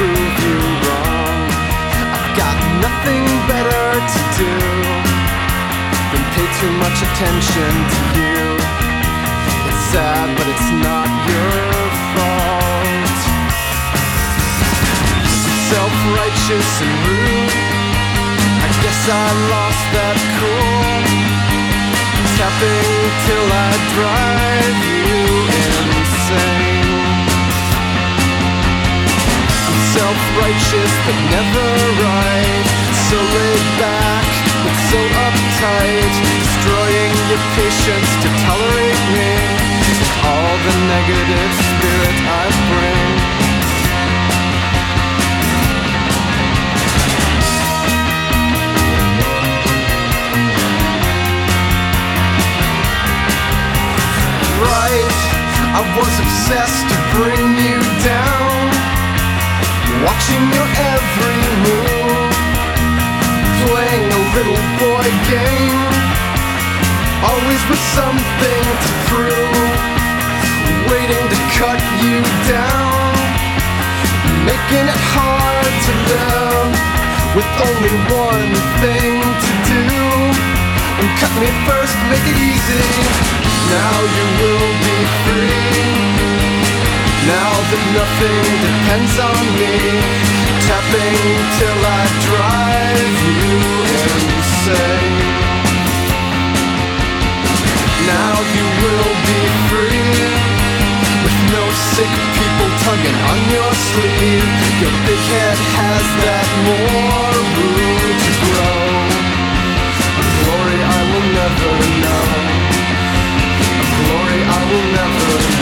prove you wrong. I've got nothing better to do than pay too much attention to you. It's sad, but it's not your fault. Self-righteous and rude, I guess I lost that cool. Tapping till I drive you insane. I'm self-righteous but never right, so laid back but so uptight, destroying your patience to tolerate me, all the negative spirit I bring. I was obsessed to bring you down, watching your every move, playing a little boy game, always with something to prove, waiting to cut you down, making it hard to live, with only one thing to do. And cut me first, make it easy. Now you will be free. Now that nothing depends on me, tapping till I drive you insane. Now you will be free, with no sick people tugging on your sleeve. Your big head has that more room to grow. A glory I will never know. Glory I will never know.